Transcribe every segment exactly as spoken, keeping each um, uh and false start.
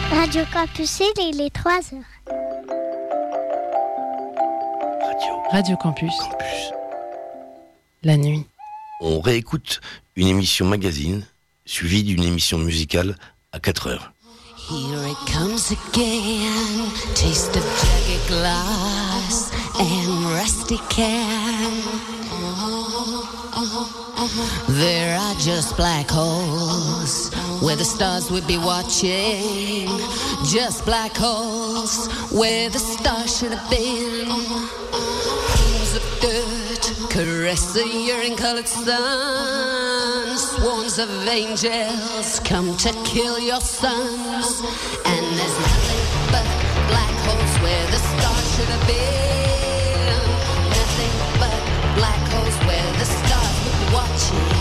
Radio Campus Lille, il est trois heures. Radio. Radio Campus. Campus. La nuit. On réécoute une émission magazine suivie d'une émission musicale à quatre heures. Here it comes again, taste of jagged glass and rusty can. There are just black holes where the stars would be watching. Just black holes where the stars should have been. Pools of dirt caress the urine-colored sun. Swarms of angels come to kill your sons. And there's nothing but black holes where the stars should have been. Nothing but black holes where the stars would be watching.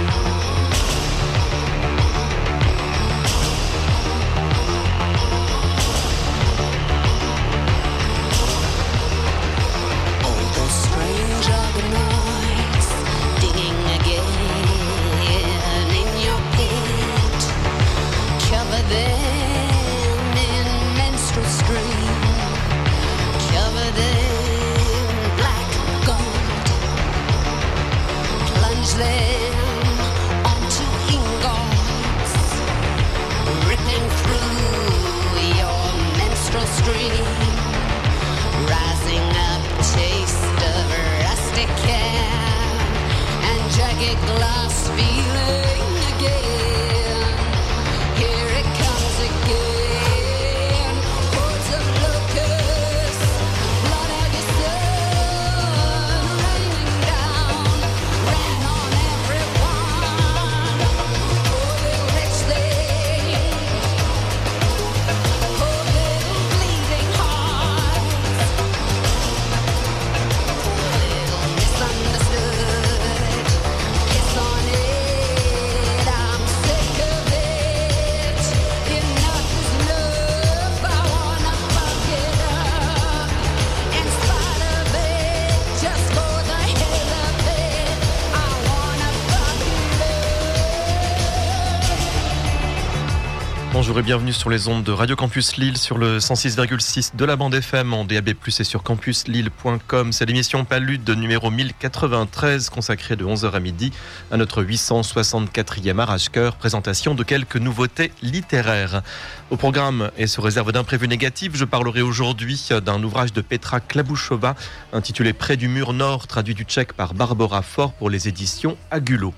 Bonjour et bienvenue sur les ondes de Radio Campus Lille sur le cent six virgule six de la bande F M en D A B plus, et sur campus lille point com. C'est l'émission Palude numéro mille quatre-vingt-treize consacrée de onze heures à midi à notre huit cent soixante-quatrième Arrache-Cœur, présentation de quelques nouveautés littéraires. Au programme, et sous réserve d'imprévus négatifs, je parlerai aujourd'hui d'un ouvrage de Petra Klabouchova intitulé Près du mur nord, traduit du tchèque par Barbara Fort pour les éditions Agulot.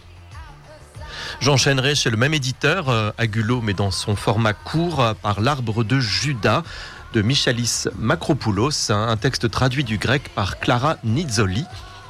J'enchaînerai chez le même éditeur, euh, Agulot, mais dans son format court, euh, par L'Arbre de Judas de Michalis Makropoulos, hein, un texte traduit du grec par Clara Nizzoli.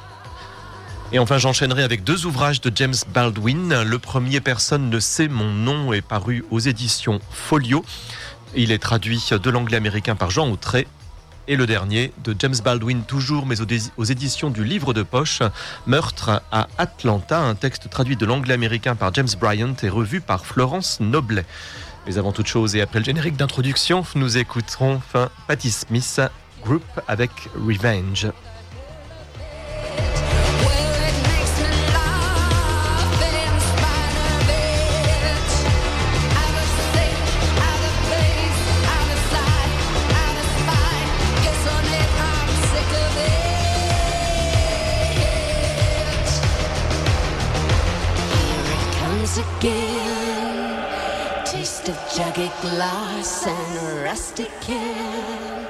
Et enfin, j'enchaînerai avec deux ouvrages de James Baldwin. Le premier, Personne ne sait mon nom, est paru aux éditions Folio. Il est traduit de l'anglais américain par Jean Autré. Et le dernier, de James Baldwin toujours, mais aux éditions du Livre de Poche, Meurtre à Atlanta, un texte traduit de l'anglais américain par James Bryant et revu par Florence Noblet. Mais avant toute chose, et après le générique d'introduction, nous écouterons enfin Patti Smith, Group avec Revenge. Again, taste of jagged glass and rusty can.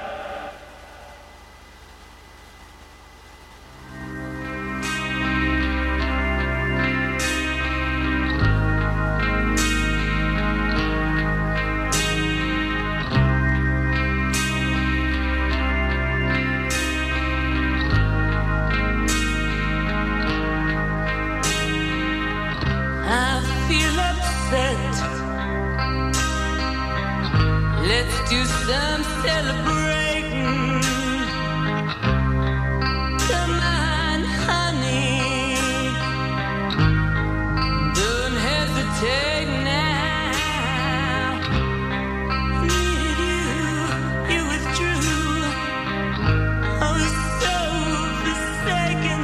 Let's do some celebrating. Come on, honey. Don't hesitate now. Need you, you withdrew. I was so forsaken.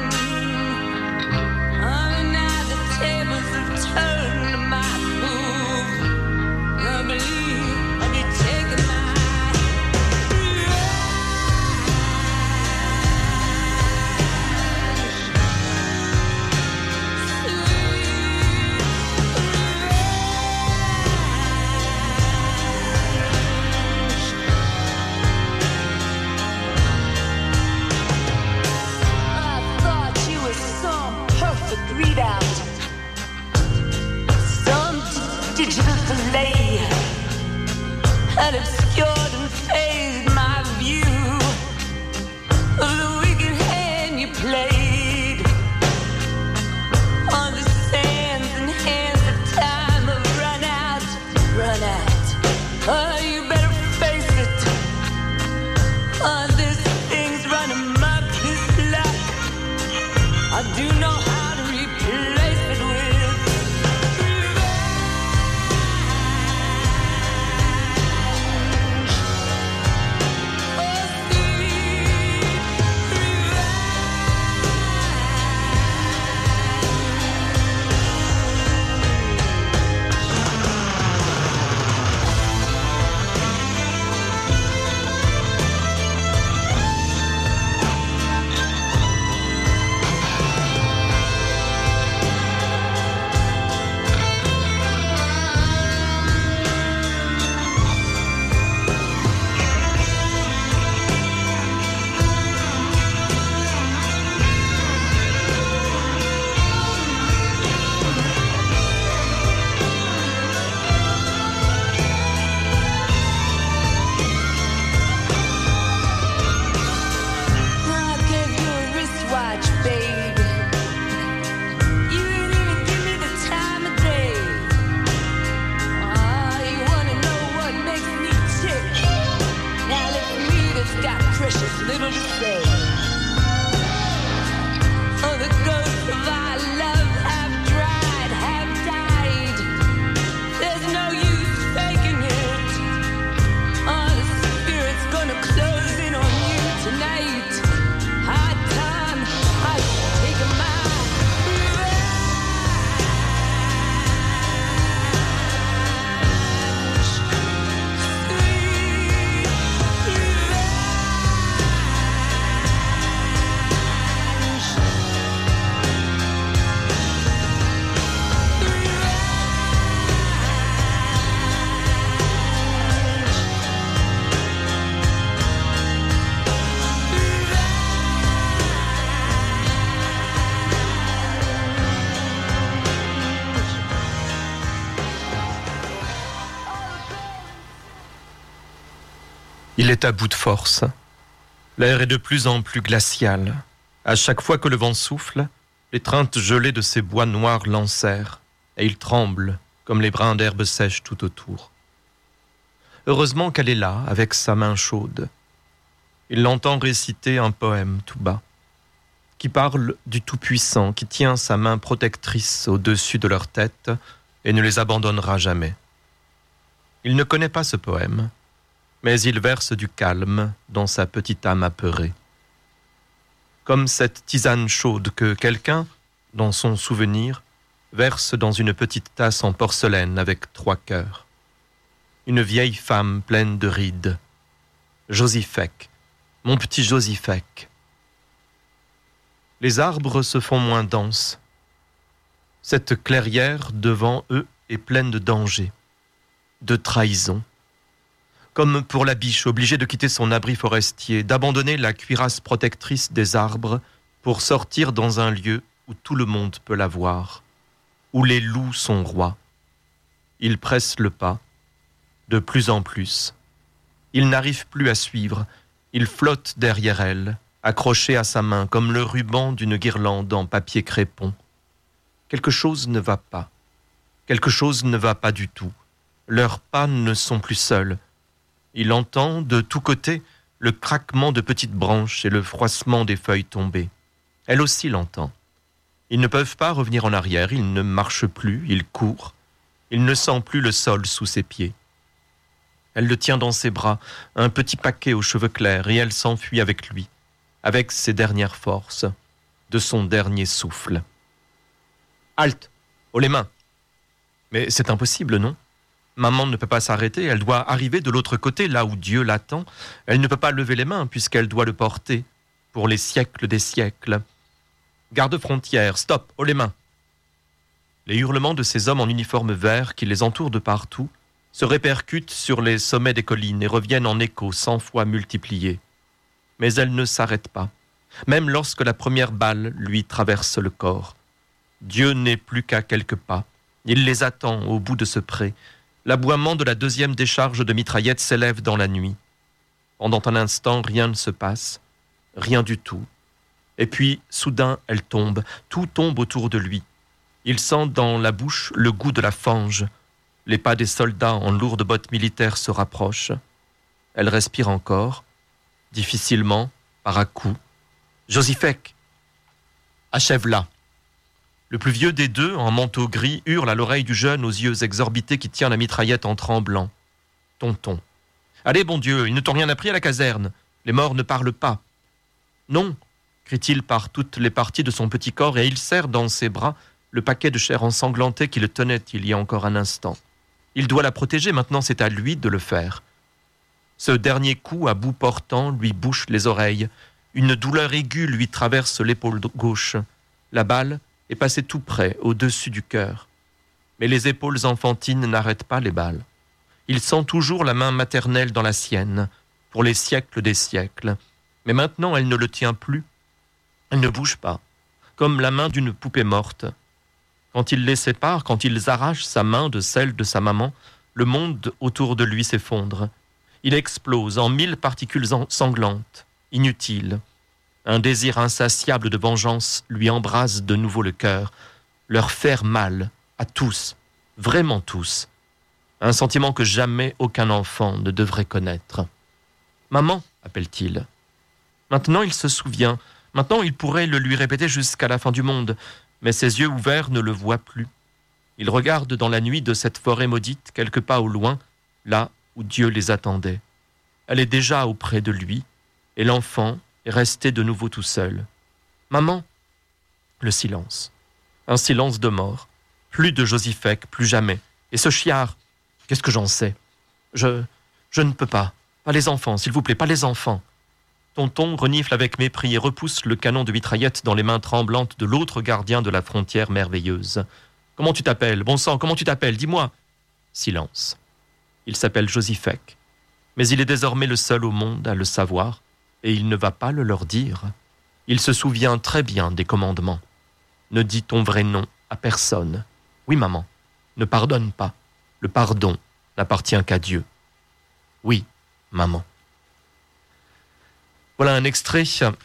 Oh, now the tables have turned to my move. I believe that obscured and faded my view of the wicked hand you played on the sands and hands of time have run out, run out. Oh, you better face it. Oh, this thing's run amok, this luck. I do know how to replace it with Il est à bout de force. L'air est de plus en plus glacial. À chaque fois que le vent souffle, l'étreinte gelée de ces bois noirs l'enserre, et il tremble comme les brins d'herbe sèche tout autour. Heureusement qu'elle est là, avec sa main chaude. Il l'entend réciter un poème tout bas, qui parle du Tout-Puissant, qui tient sa main protectrice au-dessus de leur tête et ne les abandonnera jamais. Il ne connaît pas ce poème, mais il verse du calme dans sa petite âme apeurée. Comme cette tisane chaude que quelqu'un, dans son souvenir, verse dans une petite tasse en porcelaine avec trois cœurs. Une vieille femme pleine de rides. Josifek, mon petit Josifek. Les arbres se font moins denses. Cette clairière devant eux est pleine de dangers, de trahison. Comme pour la biche obligée de quitter son abri forestier, d'abandonner la cuirasse protectrice des arbres pour sortir dans un lieu où tout le monde peut la voir, où les loups sont rois. Il presse le pas, de plus en plus. Il n'arrive plus à suivre, il flotte derrière elle, accroché à sa main comme le ruban d'une guirlande en papier crépon. Quelque chose ne va pas, quelque chose ne va pas du tout. Leurs pas ne sont plus seuls. Il entend de tous côtés le craquement de petites branches et le froissement des feuilles tombées. Elle aussi l'entend. Ils ne peuvent pas revenir en arrière, ils ne marchent plus, ils courent. Il ne sent plus le sol sous ses pieds. Elle le tient dans ses bras, un petit paquet aux cheveux clairs, et elle s'enfuit avec lui, avec ses dernières forces, de son dernier souffle. Halte, haut les mains. Mais c'est impossible, non ? Maman ne peut pas s'arrêter, elle doit arriver de l'autre côté, là où Dieu l'attend. Elle ne peut pas lever les mains, puisqu'elle doit le porter, pour les siècles des siècles. Garde-frontière, stop, haut les mains. Les hurlements de ces hommes en uniforme vert qui les entourent de partout se répercutent sur les sommets des collines et reviennent en écho cent fois multipliés. Mais elle ne s'arrête pas, même lorsque la première balle lui traverse le corps. Dieu n'est plus qu'à quelques pas. Il les attend au bout de ce pré. L'aboiement de la deuxième décharge de mitraillette s'élève dans la nuit. Pendant un instant, rien ne se passe, rien du tout. Et puis, soudain, elle tombe, tout tombe autour de lui. Il sent dans la bouche le goût de la fange. Les pas des soldats en lourdes bottes militaires se rapprochent. Elle respire encore, difficilement, par à coups. « Josifek, achève-la !» Le plus vieux des deux, en manteau gris, hurle à l'oreille du jeune aux yeux exorbités qui tient la mitraillette en tremblant. « Tonton, allez, bon Dieu, ils ne t'ont rien appris à la caserne. Les morts ne parlent pas. »« Non !» crie-t-il par toutes les parties de son petit corps, et il serre dans ses bras le paquet de chair ensanglantée qui le tenait il y a encore un instant. Il doit la protéger, maintenant c'est à lui de le faire. Ce dernier coup à bout portant lui bouche les oreilles. Une douleur aiguë lui traverse l'épaule gauche. La balle est passée tout près, au-dessus du cœur. Mais les épaules enfantines n'arrêtent pas les balles. Il sent toujours la main maternelle dans la sienne, pour les siècles des siècles. Mais maintenant elle ne le tient plus. Elle ne bouge pas, comme la main d'une poupée morte. Quand il les sépare, quand ils arrachent sa main de celle de sa maman, le monde autour de lui s'effondre. Il explose en mille particules sanglantes, inutiles. Un désir insatiable de vengeance lui embrase de nouveau le cœur, leur faire mal, à tous, vraiment tous. Un sentiment que jamais aucun enfant ne devrait connaître. « Maman » appelle-t-il. Maintenant il se souvient. Maintenant, il pourrait le lui répéter jusqu'à la fin du monde, mais ses yeux ouverts ne le voient plus. Il regarde dans la nuit de cette forêt maudite, quelques pas au loin, là où Dieu les attendait. Elle est déjà auprès de lui, et l'enfant est resté de nouveau tout seul. « Maman !» Le silence. Un silence de mort. Plus de Josifek, plus jamais. Et ce chiard, qu'est-ce que j'en sais ? Je... je ne peux pas. Pas les enfants, s'il vous plaît, pas les enfants. Tonton renifle avec mépris et repousse le canon de mitraillette dans les mains tremblantes de l'autre gardien de la frontière merveilleuse. « Comment tu t'appelles ? Bon sang, comment tu t'appelles ? Dis-moi !» Silence. Il s'appelle Josifek, mais il est désormais le seul au monde à le savoir, et il ne va pas le leur dire. Il se souvient très bien des commandements. Ne dis ton vrai nom à personne. Oui, maman, ne pardonne pas. Le pardon n'appartient qu'à Dieu. Oui, maman. Voilà un extrait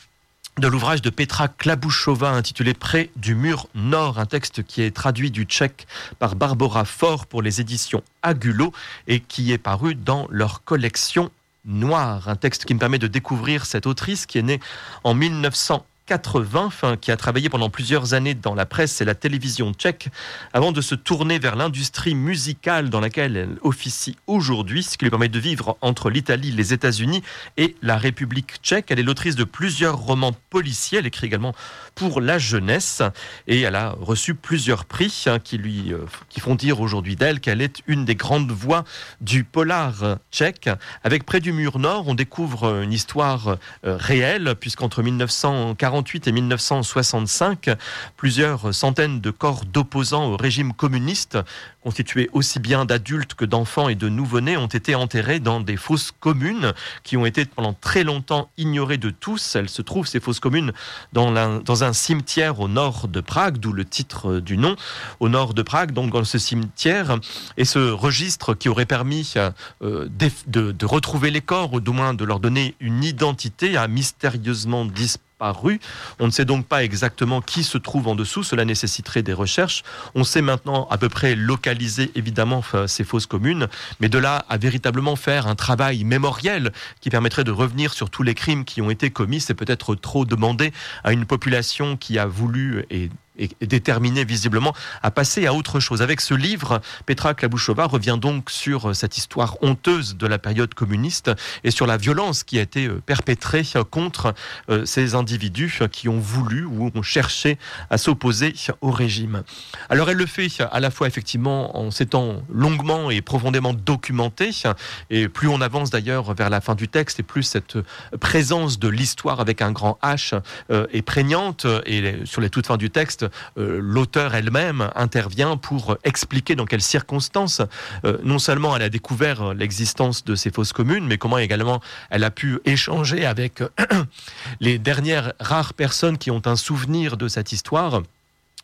de l'ouvrage de Petra Klabouchova intitulé « Près du mur nord », un texte qui est traduit du tchèque par Barbara Faure pour les éditions Agulot et qui est paru dans leur collection Noire. Un texte qui me permet de découvrir cette autrice qui est née en mille neuf cent quatre-vingts, enfin, qui a travaillé pendant plusieurs années dans la presse et la télévision tchèque, avant de se tourner vers l'industrie musicale dans laquelle elle officie aujourd'hui, ce qui lui permet de vivre entre l'Italie, les États-Unis et la République tchèque. Elle est l'autrice de plusieurs romans policiers, elle écrit également pour la jeunesse, et elle a reçu plusieurs prix hein, qui lui euh, qui font dire aujourd'hui d'elle qu'elle est une des grandes voix du polar tchèque. Avec Près du mur nord, on découvre une histoire euh, réelle, puisqu'entre mille neuf cent quarante-huit et mille neuf cent soixante-cinq, plusieurs centaines de corps d'opposants au régime communiste, constitués aussi bien d'adultes que d'enfants et de nouveau-nés, ont été enterrés dans des fosses communes qui ont été pendant très longtemps ignorées de tous. Elles se trouvent, ces fosses communes, dans, la, dans un cimetière au nord de Prague, d'où le titre du nom, au nord de Prague, donc dans ce cimetière. Et ce registre qui aurait permis euh, de, de, de retrouver les corps, ou du moins de leur donner une identité, a mystérieusement disparu. Paru. On ne sait donc pas exactement qui se trouve en dessous, cela nécessiterait des recherches. On sait maintenant à peu près localiser évidemment ces fosses communes, mais de là à véritablement faire un travail mémoriel qui permettrait de revenir sur tous les crimes qui ont été commis, c'est peut-être trop demandé à une population qui a voulu et et déterminé visiblement à passer à autre chose. Avec ce livre, Petra Klabouchova revient donc sur cette histoire honteuse de la période communiste et sur la violence qui a été perpétrée contre ces individus qui ont voulu ou ont cherché à s'opposer au régime. Alors elle le fait à la fois effectivement en s'étant longuement et profondément documentée, et plus on avance d'ailleurs vers la fin du texte et plus cette présence de l'histoire avec un grand H est prégnante, et sur les toutes fins du texte, Euh, l'auteur elle-même intervient pour expliquer dans quelles circonstances euh, non seulement elle a découvert l'existence de ces fosses communes, mais comment également elle a pu échanger avec euh, les dernières rares personnes qui ont un souvenir de cette histoire.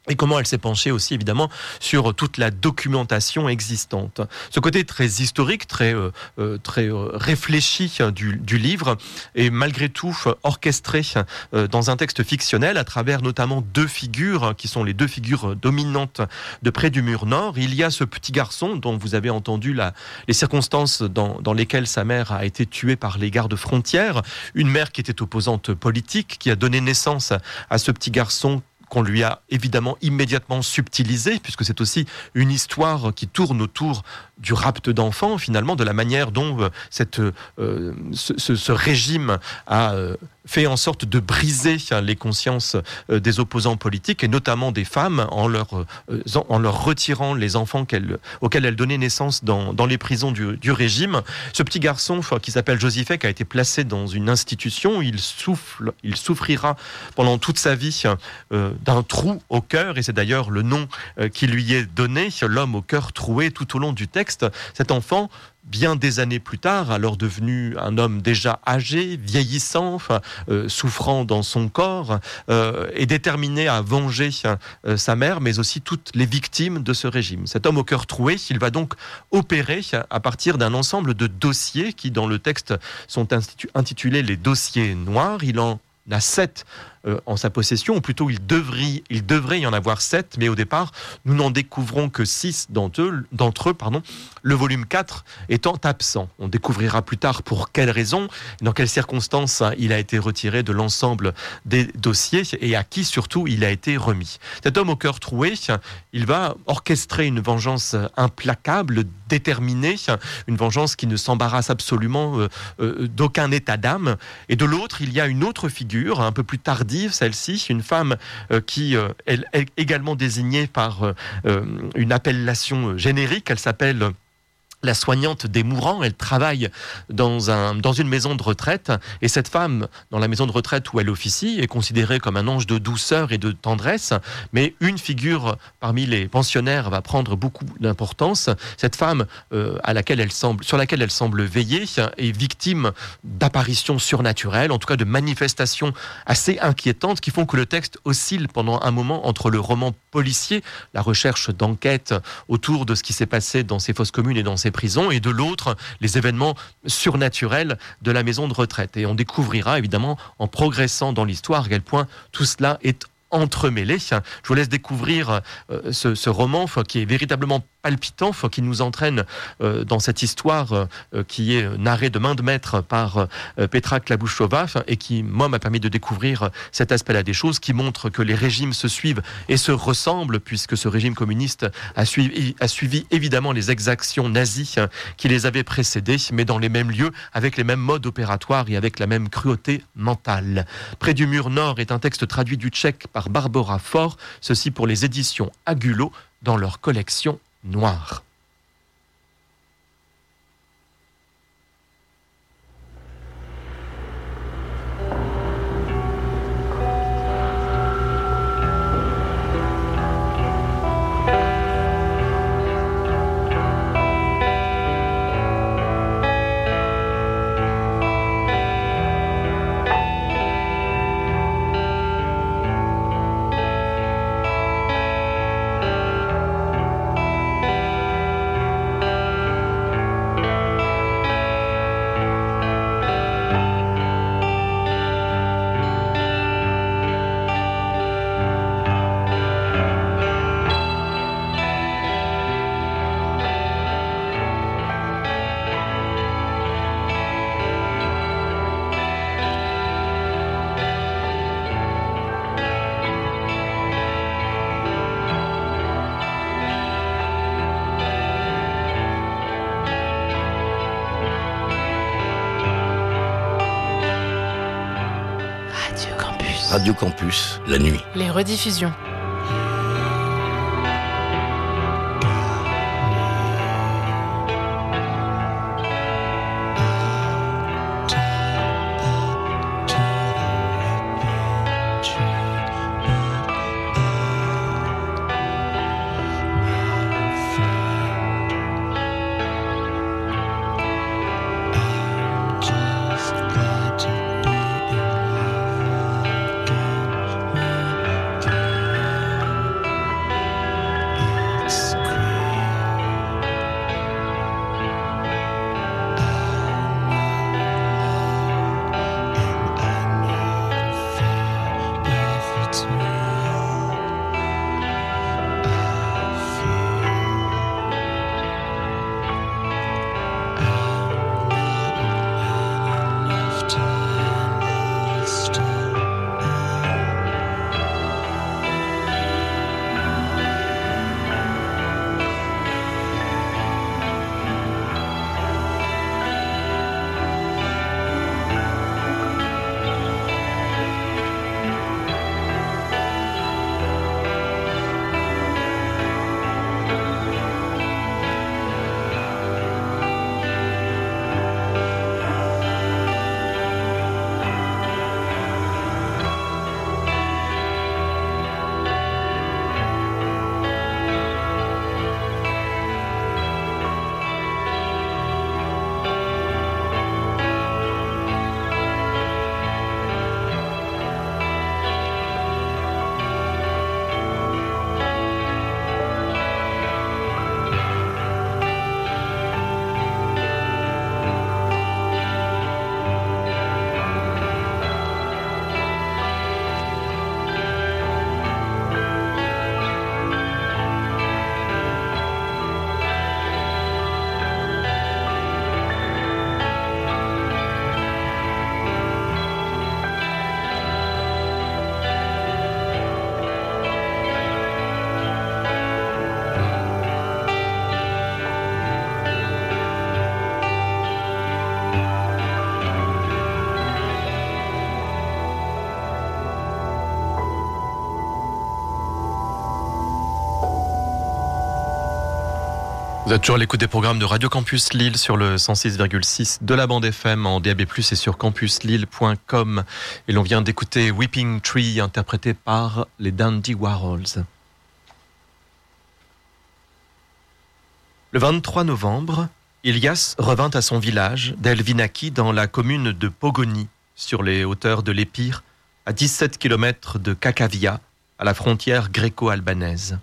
Et comment elle s'est penchée aussi, évidemment, sur toute la documentation existante. Ce côté très historique, très, euh, très euh, réfléchi du, du livre est malgré tout orchestré euh, dans un texte fictionnel à travers notamment deux figures qui sont les deux figures dominantes de Près du mur nord. Il y a ce petit garçon dont vous avez entendu la, les circonstances dans, dans lesquelles sa mère a été tuée par les gardes frontières. Une mère qui était opposante politique, qui a donné naissance à ce petit garçon qu'on lui a évidemment immédiatement subtilisé, puisque c'est aussi une histoire qui tourne autour du rapt d'enfants, finalement, de la manière dont euh, cette, euh, ce, ce, ce régime a euh, fait en sorte de briser hein, les consciences euh, des opposants politiques, et notamment des femmes, en leur, euh, en leur retirant les enfants qu'elle, auxquels elles donnaient naissance dans, dans les prisons du, du régime. Ce petit garçon, qui s'appelle Josifek, a été placé dans une institution. Il souffle, il souffrira pendant toute sa vie euh, d'un trou au cœur, et c'est d'ailleurs le nom euh, qui lui est donné, l'homme au cœur troué, tout au long du texte. Cet enfant, bien des années plus tard, alors devenu un homme déjà âgé, vieillissant, enfin, euh, souffrant dans son corps, euh, est déterminé à venger euh, sa mère, mais aussi toutes les victimes de ce régime. Cet homme au cœur troué, il va donc opérer à partir d'un ensemble de dossiers qui, dans le texte, sont institu- intitulés les dossiers noirs. Il en a sept euh, en sa possession, ou plutôt il devrait, il devrait y en avoir sept, mais au départ, nous n'en découvrons que six d'entre eux, d'entre eux pardon, le volume quatre étant absent. On découvrira plus tard pour quelles raisons, dans quelles circonstances hein, il a été retiré de l'ensemble des dossiers, et à qui surtout il a été remis. Cet homme au cœur troué, il va orchestrer une vengeance implacable, déterminée, une vengeance qui ne s'embarrasse absolument euh, euh, d'aucun état d'âme. Et de l'autre, il y a une autre figure, un peu plus tardive, celle-ci, une femme euh, qui euh, elle, est également désignée par euh, une appellation générique. Elle s'appelle la soignante des mourants. Elle travaille dans, un, dans une maison de retraite, et cette femme, dans la maison de retraite où elle officie, est considérée comme un ange de douceur et de tendresse, mais une figure parmi les pensionnaires va prendre beaucoup d'importance. Cette femme euh, à laquelle elle semble, sur laquelle elle semble veiller est victime d'apparitions surnaturelles, en tout cas de manifestations assez inquiétantes qui font que le texte oscille pendant un moment entre le roman policier, la recherche d'enquête autour de ce qui s'est passé dans ces fosses communes et dans ces prisons, et de l'autre, les événements surnaturels de la maison de retraite. Et on découvrira évidemment, en progressant dans l'histoire, à quel point tout cela est entremêlé. Je vous laisse découvrir euh, ce, ce roman qui est véritablement palpitant, qui nous entraîne euh, dans cette histoire euh, qui est narrée de main de maître par euh, Petra Klabouchova, et qui, moi, m'a permis de découvrir cet aspect-là des choses, qui montre que les régimes se suivent et se ressemblent, puisque ce régime communiste a suivi, a suivi évidemment les exactions nazies qui les avaient précédées, mais dans les mêmes lieux, avec les mêmes modes opératoires et avec la même cruauté mentale. Près du mur nord est un texte traduit du tchèque par Barbara Faure, ceci pour les éditions Agulot dans leur collection Noire. Radio Campus, la nuit. Les rediffusions. Vous êtes toujours à l'écoute des programmes de Radio Campus Lille sur le cent six virgule six de la bande F M en D A B plus, et sur campus lille point com. Et l'on vient d'écouter Weeping Tree, interprété par les Dandy Warhols. Le vingt-trois novembre, Ilias revint à son village d'Elvinaki dans la commune de Pogoni, sur les hauteurs de l'Épire, à dix-sept kilomètres de Kakavia, à la frontière gréco-albanaise.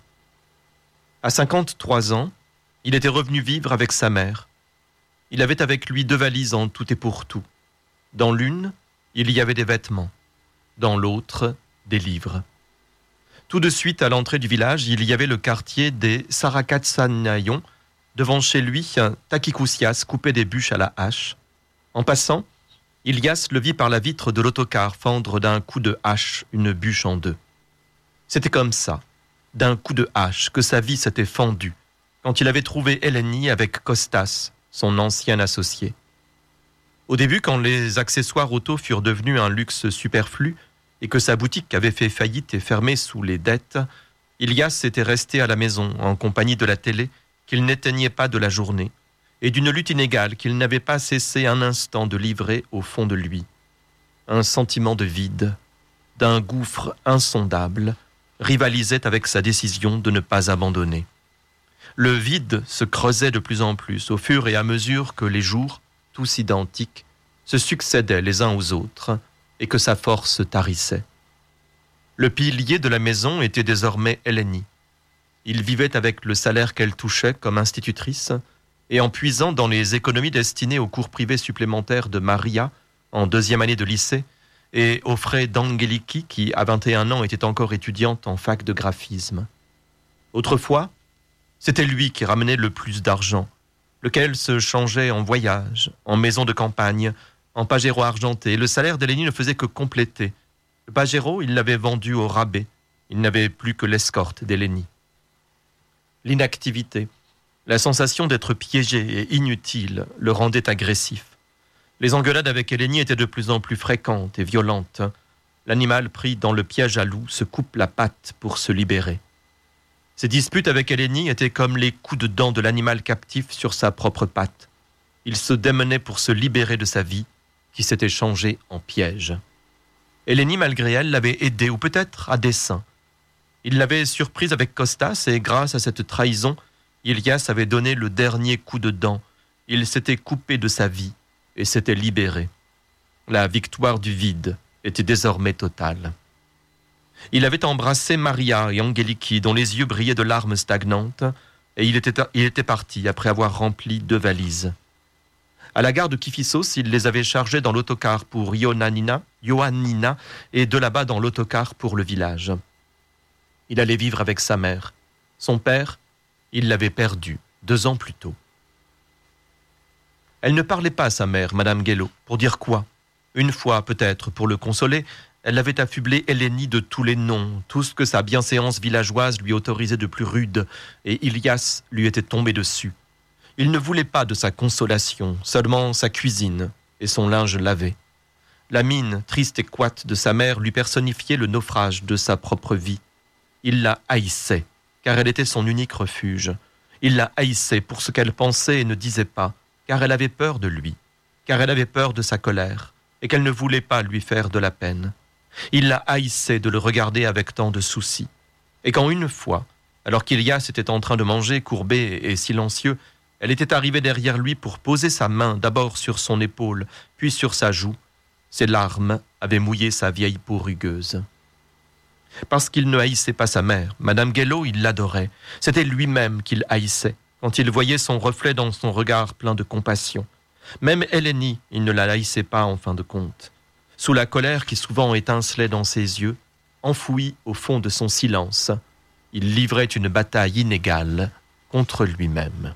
À cinquante-trois ans, il était revenu vivre avec sa mère. Il avait avec lui deux valises en tout et pour tout. Dans l'une, il y avait des vêtements. Dans l'autre, des livres. Tout de suite, à l'entrée du village, il y avait le quartier des Sarakatsanayon. Devant chez lui, un Takikousias coupait des bûches à la hache. En passant, Ilias le vit par la vitre de l'autocar fendre d'un coup de hache une bûche en deux. C'était comme ça, d'un coup de hache, que sa vie s'était fendue, quand il avait trouvé Eleni avec Kostas, son ancien associé. Au début, quand les accessoires auto furent devenus un luxe superflu et que sa boutique avait fait faillite et fermé sous les dettes, Ilias était resté à la maison en compagnie de la télé qu'il n'éteignait pas de la journée et d'une lutte inégale qu'il n'avait pas cessé un instant de livrer au fond de lui. Un sentiment de vide, d'un gouffre insondable, rivalisait avec sa décision de ne pas abandonner. Le vide se creusait de plus en plus au fur et à mesure que les jours, tous identiques, se succédaient les uns aux autres et que sa force tarissait. Le pilier de la maison était désormais Eleni. Il vivait avec le salaire qu'elle touchait comme institutrice et en puisant dans les économies destinées aux cours privés supplémentaires de Maria en deuxième année de lycée et aux frais d'Angeliki qui, à vingt et un ans, était encore étudiante en fac de graphisme. Autrefois, c'était lui qui ramenait le plus d'argent, lequel se changeait en voyage, en maison de campagne, en pajero argenté. Le salaire d'Eleni ne faisait que compléter. Le pajero, il l'avait vendu au rabais. Il n'avait plus que l'escorte d'Eleni. L'inactivité, la sensation d'être piégé et inutile le rendait agressif. Les engueulades avec Eleni étaient de plus en plus fréquentes et violentes. L'animal pris dans le piège à loup se coupe la patte pour se libérer. Ces disputes avec Eleni étaient comme les coups de dents de l'animal captif sur sa propre patte. Il se démenait pour se libérer de sa vie, qui s'était changée en piège. Eleni, malgré elle, l'avait aidé, ou peut-être à dessein. Il l'avait surprise avec Kostas, et grâce à cette trahison, Ilias avait donné le dernier coup de dent. Il s'était coupé de sa vie, et s'était libéré. La victoire du vide était désormais totale. Il avait embrassé Maria et Angeliki, dont les yeux brillaient de larmes stagnantes, et il était, il était parti après avoir rempli deux valises. À la gare de Kifissos, il les avait chargées dans l'autocar pour Ioannina, Ioannina et de là-bas dans l'autocar pour le village. Il allait vivre avec sa mère. Son père, il l'avait perdu deux ans plus tôt. Elle ne parlait pas à sa mère, Madame Guello, pour dire quoi? Une fois, peut-être, pour le consoler, elle avait affublé Eleni de tous les noms, tout ce que sa bienséance villageoise lui autorisait de plus rude, et Ilias lui était tombé dessus. Il ne voulait pas de sa consolation, seulement sa cuisine et son linge lavé. La mine, triste et coite de sa mère lui personnifiait le naufrage de sa propre vie. Il la haïssait, car elle était son unique refuge. Il la haïssait pour ce qu'elle pensait et ne disait pas, car elle avait peur de lui, car elle avait peur de sa colère, et qu'elle ne voulait pas lui faire de la peine. Il la haïssait de le regarder avec tant de soucis. Et quand une fois, alors qu'Ilias était en train de manger, courbé et silencieux, elle était arrivée derrière lui pour poser sa main d'abord sur son épaule, puis sur sa joue, ses larmes avaient mouillé sa vieille peau rugueuse. Parce qu'il ne haïssait pas sa mère, Madame Guello, il l'adorait. C'était lui-même qu'il haïssait, quand il voyait son reflet dans son regard plein de compassion. Même Eleni, il ne la haïssait pas en fin de compte. Sous la colère qui souvent étincelait dans ses yeux, enfoui au fond de son silence, il livrait une bataille inégale contre lui-même.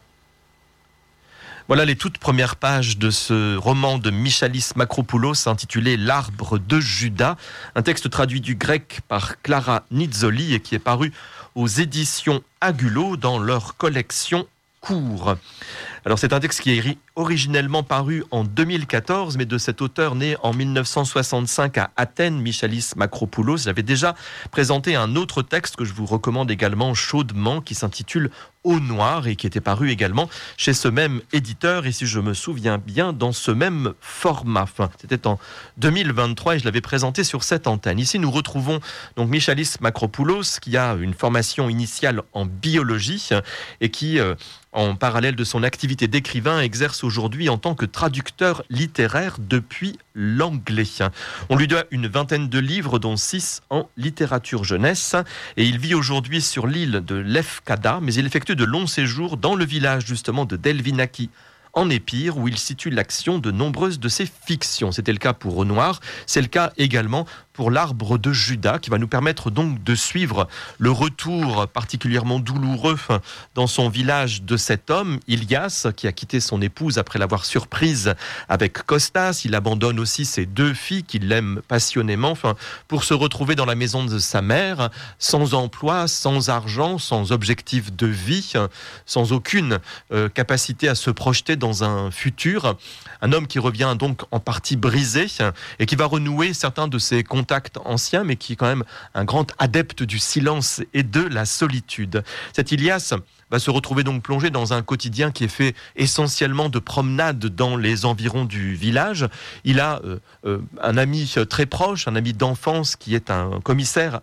Voilà les toutes premières pages de ce roman de Michalis Makropoulos intitulé « L'arbre de Judas », un texte traduit du grec par Clara Nizzoli et qui est paru aux éditions Agulot dans leur collection Cours. Alors c'est un texte qui est originellement paru en deux mille quatorze, mais de cet auteur né en mille neuf cent soixante-cinq à Athènes, Michalis Makropoulos. J'avais déjà présenté un autre texte que je vous recommande également chaudement, qui s'intitule Au Noir et qui était paru également chez ce même éditeur, et si je me souviens bien, dans ce même format. Enfin, c'était en deux mille vingt-trois et je l'avais présenté sur cette antenne. Ici, nous retrouvons donc Michalis Makropoulos, qui a une formation initiale en biologie et qui, euh, en parallèle de son activité d'écrivain, exerce aujourd'hui en tant que traducteur littéraire depuis l'anglais. On lui doit une vingtaine de livres, dont six en littérature jeunesse, et il vit aujourd'hui sur l'île de Lefkada, mais il effectue de longs séjours dans le village justement de Delvinaki, en Épire, où il situe l'action de nombreuses de ses fictions. C'était le cas pour Au Noir, c'est le cas également pour l'Arbre de Judas, qui va nous permettre donc de suivre le retour particulièrement douloureux dans son village de cet homme, Ilias, qui a quitté son épouse après l'avoir surprise avec Costas. Il abandonne aussi ses deux filles qu'il aime passionnément, enfin, pour se retrouver dans la maison de sa mère, sans emploi, sans argent, sans objectif de vie, sans aucune euh, capacité à se projeter dans un futur. Un homme qui revient donc en partie brisé et qui va renouer certains de ses contacts ancien, mais qui est quand même un grand adepte du silence et de la solitude. Cet Ilias va se retrouver donc plongé dans un quotidien qui est fait essentiellement de promenades dans les environs du village. Il a euh, euh, un ami très proche, un ami d'enfance qui est un commissaire,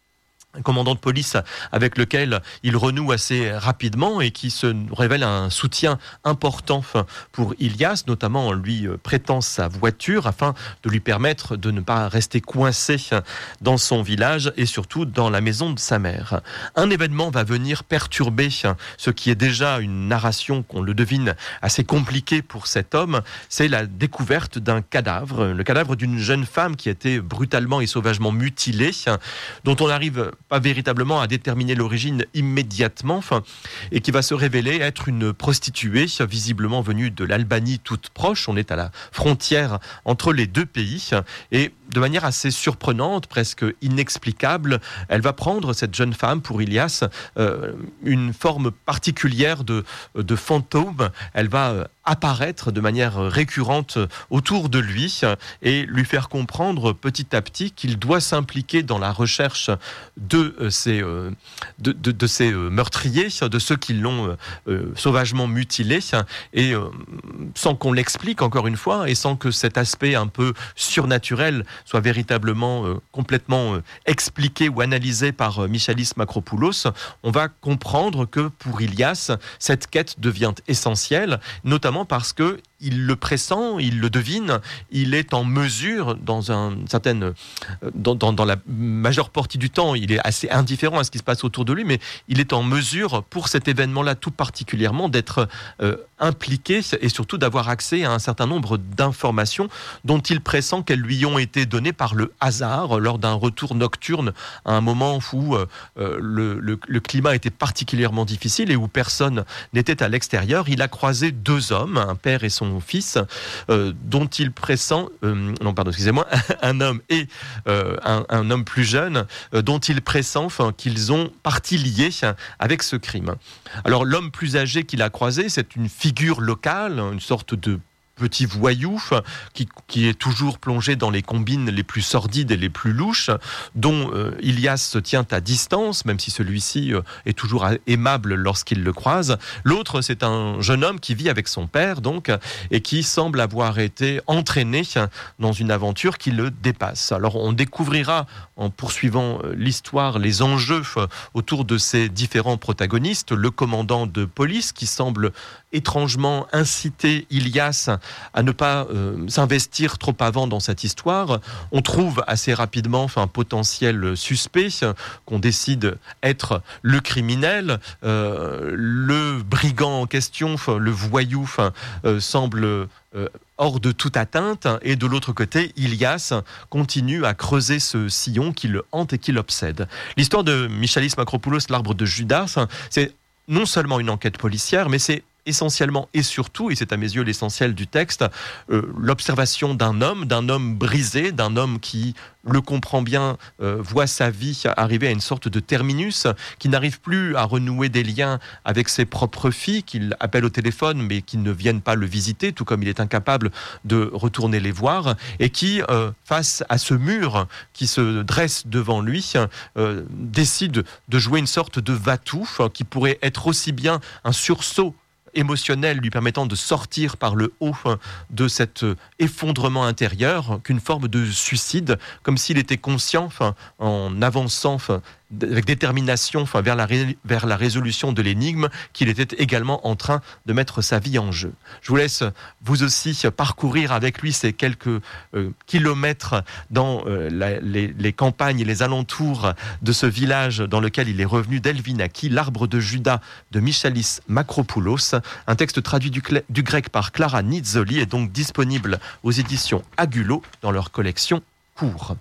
un commandant de police avec lequel il renoue assez rapidement et qui se révèle un soutien important pour Ilias, notamment en lui prêtant sa voiture afin de lui permettre de ne pas rester coincé dans son village et surtout dans la maison de sa mère. Un événement va venir perturber ce qui est déjà une narration, qu'on le devine, assez compliquée pour cet homme. C'est la découverte d'un cadavre, le cadavre d'une jeune femme qui a été brutalement et sauvagement mutilée, dont on arrive pas véritablement à déterminer l'origine immédiatement, enfin, et qui va se révéler être une prostituée visiblement venue de l'Albanie toute proche. On est à la frontière entre les deux pays et de manière assez surprenante, presque inexplicable, elle va prendre, cette jeune femme, pour Ilias, euh, une forme particulière de, de fantôme. Elle va euh, apparaître de manière récurrente autour de lui et lui faire comprendre petit à petit qu'il doit s'impliquer dans la recherche de euh, ces, euh, de, de, de ces euh, meurtriers, de ceux qui l'ont euh, sauvagement mutilé, et euh, sans qu'on l'explique encore une fois, et sans que cet aspect un peu surnaturel soit véritablement euh, complètement euh, expliqué ou analysé par euh, Michalis Makropoulos, on va comprendre que pour Ilias, cette quête devient essentielle, notamment parce que il le pressent, il le devine, il est en mesure, dans un certaine, dans, dans, dans la majeure partie du temps, il est assez indifférent à ce qui se passe autour de lui, mais il est en mesure, pour cet événement-là tout particulièrement, d'être euh, impliqué et surtout d'avoir accès à un certain nombre d'informations dont il pressent qu'elles lui ont été données par le hasard lors d'un retour nocturne à un moment où euh, le, le, le climat était particulièrement difficile et où personne n'était à l'extérieur. Il a croisé deux hommes, un père et son fils, euh, dont il pressent, euh, non pardon, excusez-moi, un homme et euh, un, un homme plus jeune, euh, dont il pressent enfin, qu'ils ont partie liée avec ce crime. Alors l'homme plus âgé qu'il a croisé, c'est une figure locale, une sorte de petit voyou qui, qui est toujours plongé dans les combines les plus sordides et les plus louches, dont euh, Ilias se tient à distance, même si celui-ci euh, est toujours aimable lorsqu'il le croise. L'autre, c'est un jeune homme qui vit avec son père, donc, et qui semble avoir été entraîné dans une aventure qui le dépasse. Alors, on découvrira, en poursuivant l'histoire, les enjeux autour de ces différents protagonistes. Le commandant de police, qui semble étrangement inciter Ilias à ne pas euh, s'investir trop avant dans cette histoire. On trouve assez rapidement enfin, un potentiel suspect qu'on décide être le criminel. Euh, le brigand en question, enfin, le voyou, enfin, euh, semble euh, hors de toute atteinte. Et de l'autre côté, Ilias continue à creuser ce sillon qui le hante et qui l'obsède. L'histoire de Michalis Makropoulos, l'Arbre de Judas, c'est non seulement une enquête policière, mais c'est essentiellement et surtout, et c'est à mes yeux l'essentiel du texte, euh, l'observation d'un homme, d'un homme brisé, d'un homme qui le comprend bien, euh, voit sa vie arriver à une sorte de terminus, qui n'arrive plus à renouer des liens avec ses propres filles, qu'il appelle au téléphone mais qui ne viennent pas le visiter, tout comme il est incapable de retourner les voir, et qui, euh, face à ce mur qui se dresse devant lui, euh, décide de jouer une sorte de va-tout, qui pourrait être aussi bien un sursaut émotionnel lui permettant de sortir par le haut de cet effondrement intérieur qu'une forme de suicide, comme s'il était conscient, enfin, en avançant enfin, avec détermination enfin, vers, la ré- vers la résolution de l'énigme, qu'il était également en train de mettre sa vie en jeu. Je vous laisse vous aussi parcourir avec lui ces quelques euh, kilomètres dans euh, la, les, les campagnes et les alentours de ce village dans lequel il est revenu d'Elvinaki, L'Arbre de Judas de Michalis Makropoulos, un texte traduit du, cl- du grec par Clara Nizzoli, est donc disponible aux éditions Agulot dans leur collection Cours.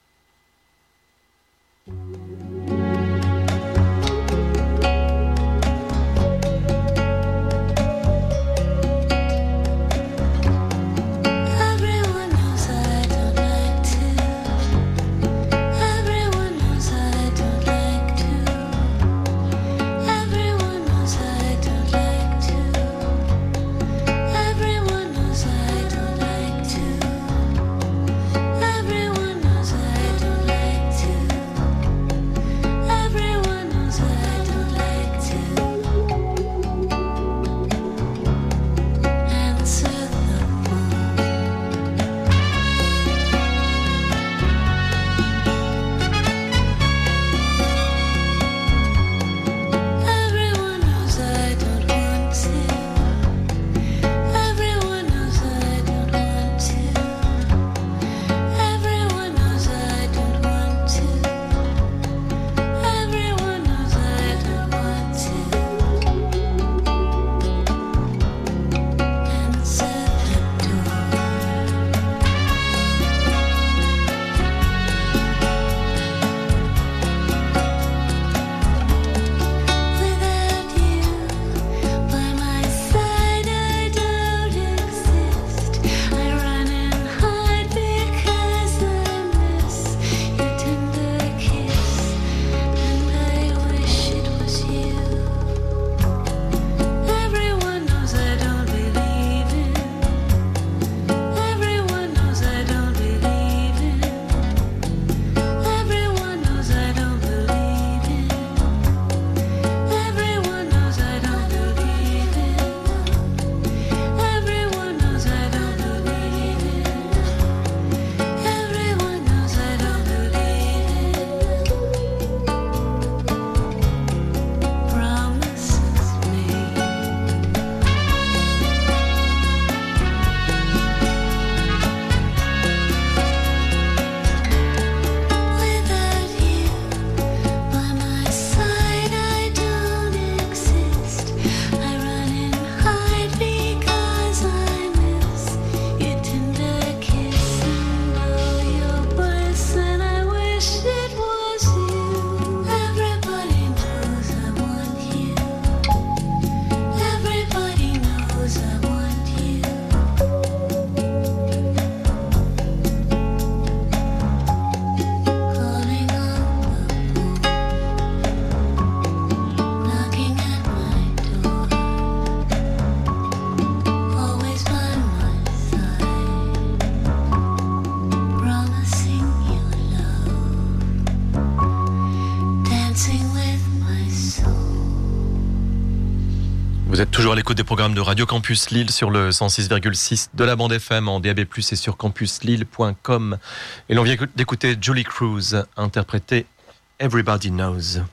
Vous êtes toujours à l'écoute des programmes de Radio Campus Lille sur le cent six virgule six de la bande F M en D A B plus, et sur campus lille point com. Et l'on vient d'écouter Julie Cruz interpréter Everybody Knows.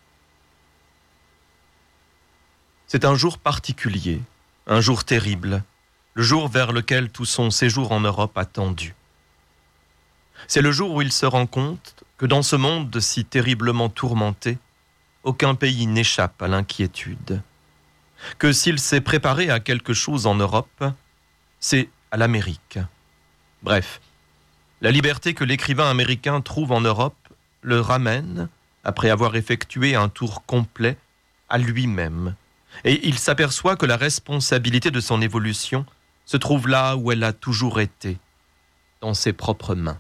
C'est un jour particulier, un jour terrible, le jour vers lequel tout son séjour en Europe a tendu. C'est le jour où il se rend compte que dans ce monde si terriblement tourmenté, aucun pays n'échappe à l'inquiétude. Que s'il s'est préparé à quelque chose en Europe, c'est à l'Amérique. Bref, la liberté que l'écrivain américain trouve en Europe le ramène, après avoir effectué un tour complet, à lui-même, Et il s'aperçoit que la responsabilité de son évolution se trouve là où elle a toujours été, dans ses propres mains.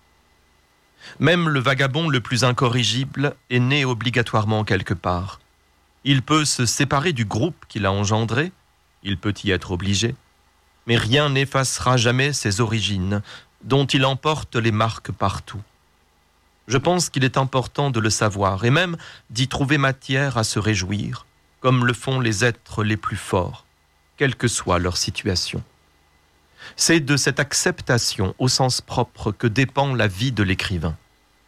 Même le vagabond le plus incorrigible est né obligatoirement quelque part. Il peut se séparer du groupe qui l'a engendré, il peut y être obligé, mais rien n'effacera jamais ses origines, dont il emporte les marques partout. Je pense qu'il est important de le savoir, et même d'y trouver matière à se réjouir, comme le font les êtres les plus forts, quelle que soit leur situation. C'est de cette acceptation au sens propre que dépend la vie de l'écrivain.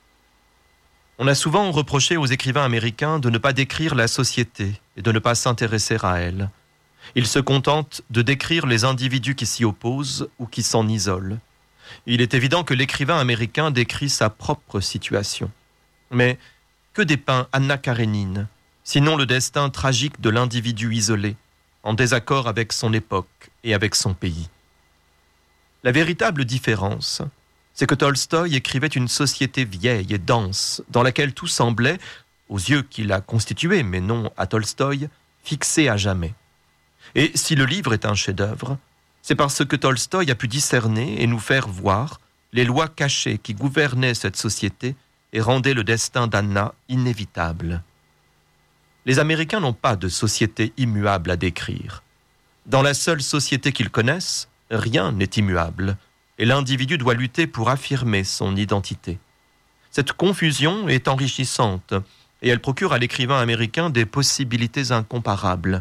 On a souvent reproché aux écrivains américains de ne pas décrire la société et de ne pas s'intéresser à elle. Ils se contentent de décrire les individus qui s'y opposent ou qui s'en isolent. Il est évident que l'écrivain américain décrit sa propre situation. Mais que dépeint Anna Karénine, sinon le destin tragique de l'individu isolé, en désaccord avec son époque et avec son pays? La véritable différence, c'est que Tolstoï écrivait une société vieille et dense, dans laquelle tout semblait, aux yeux qu'il a constitués, mais non à Tolstoï, fixé à jamais. Et si le livre est un chef-d'œuvre, c'est parce que Tolstoï a pu discerner et nous faire voir les lois cachées qui gouvernaient cette société et rendaient le destin d'Anna inévitable. Les Américains n'ont pas de société immuable à décrire. Dans la seule société qu'ils connaissent, rien n'est immuable, et l'individu doit lutter pour affirmer son identité. Cette confusion est enrichissante, et elle procure à l'écrivain américain des possibilités incomparables.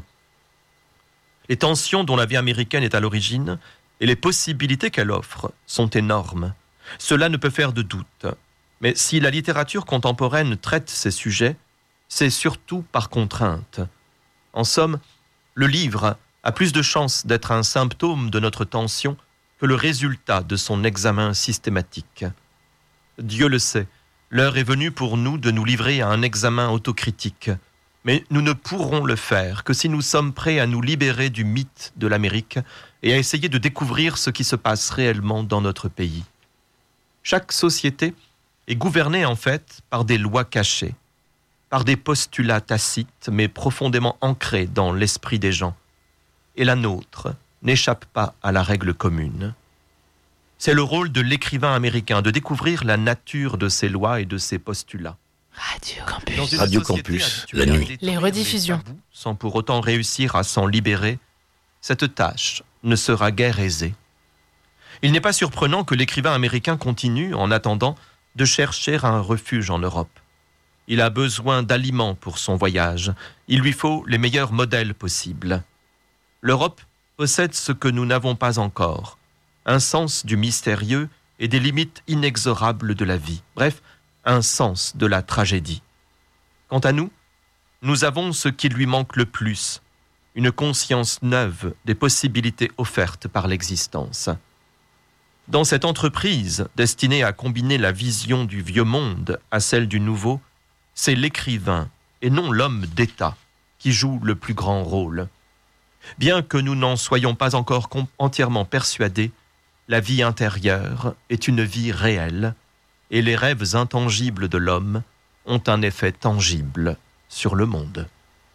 Les tensions dont la vie américaine est à l'origine et les possibilités qu'elle offre sont énormes. Cela ne peut faire de doute. Mais si la littérature contemporaine traite ces sujets, c'est surtout par contrainte. En somme, le livre a plus de chances d'être un symptôme de notre tension que le résultat de son examen systématique. Dieu le sait, l'heure est venue pour nous de nous livrer à un examen autocritique. Mais nous ne pourrons le faire que si nous sommes prêts à nous libérer du mythe de l'Amérique et à essayer de découvrir ce qui se passe réellement dans notre pays. Chaque société est gouvernée en fait par des lois cachées, par des postulats tacites mais profondément ancrés dans l'esprit des gens. Et la nôtre n'échappe pas à la règle commune. C'est le rôle de l'écrivain américain de découvrir la nature de ces lois et de ces postulats. Radio Campus. Radio Campus, la nuit. Les rediffusions. Sans pour autant réussir à s'en libérer, cette tâche ne sera guère aisée. Il n'est pas surprenant que l'écrivain américain continue, en attendant, de chercher un refuge en Europe. Il a besoin d'aliments pour son voyage. Il lui faut les meilleurs modèles possibles. L'Europe possède ce que nous n'avons pas encore, un sens du mystérieux et des limites inexorables de la vie. Bref, un sens de la tragédie. Quant à nous, nous avons ce qui lui manque le plus, une conscience neuve des possibilités offertes par l'existence. Dans cette entreprise destinée à combiner la vision du vieux monde à celle du nouveau, c'est l'écrivain et non l'homme d'État qui joue le plus grand rôle. Bien que nous n'en soyons pas encore com- entièrement persuadés, la vie intérieure est une vie réelle et les rêves intangibles de l'homme ont un effet tangible sur le monde.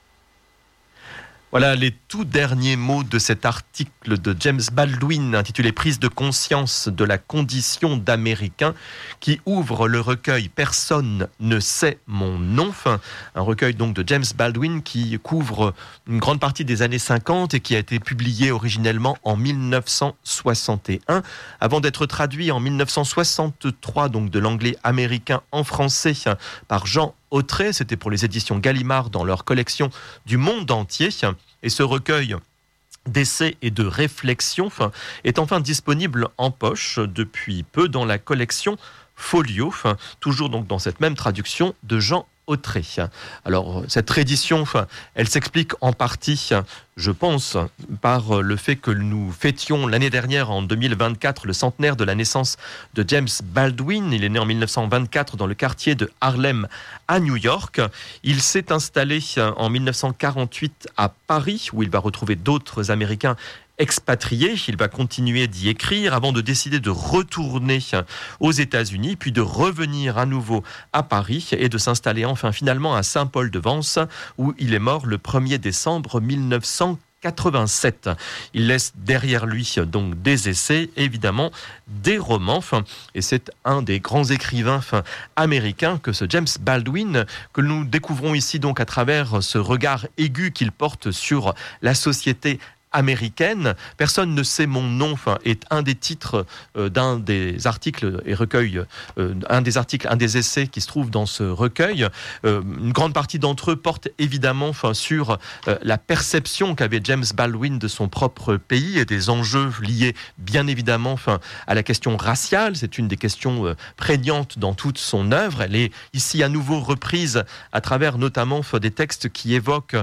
Voilà les tout derniers mots de cet article de James Baldwin intitulé « Prise de conscience de la condition d'Américain » qui ouvre le recueil « Personne ne sait mon nom », enfin, un recueil donc de James Baldwin qui couvre une grande partie des années cinquante et qui a été publié originellement en mille neuf cent soixante et un, avant d'être traduit en mille neuf cent soixante-trois, donc de l'anglais américain en français par Jean Autré. C'était pour les éditions Gallimard dans leur collection du monde entier. Et ce recueil d'essais et de réflexions est enfin disponible en poche depuis peu dans la collection Folio, toujours donc dans cette même traduction de Jean Autré. Alors cette réédition, elle s'explique en partie, je pense, par le fait que nous fêtions l'année dernière, en deux mille vingt-quatre, le centenaire de la naissance de James Baldwin. Il est né en mille neuf cent vingt-quatre dans le quartier de Harlem à New York. Il s'est installé en mille neuf cent quarante-huit à Paris, où il va retrouver d'autres Américains expatrié. Il va continuer d'y écrire avant de décider de retourner aux États-Unis, puis de revenir à nouveau à Paris et de s'installer enfin finalement à Saint-Paul-de-Vence, où il est mort le premier décembre mille neuf cent quatre-vingt-sept. Il laisse derrière lui donc des essais, évidemment des romans, et c'est un des grands écrivains américains que ce James Baldwin, que nous découvrons ici donc à travers ce regard aigu qu'il porte sur la société américaine. Personne ne sait mon nom enfin, est un des titres euh, d'un des articles et recueils, euh, un des articles, un des essais qui se trouve dans ce recueil. Euh, une grande partie d'entre eux portent évidemment enfin, sur euh, la perception qu'avait James Baldwin de son propre pays et des enjeux liés bien évidemment enfin, à la question raciale. C'est une des questions euh, prégnantes dans toute son œuvre. Elle est ici à nouveau reprise à travers notamment enfin, des textes qui évoquent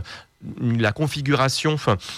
la configuration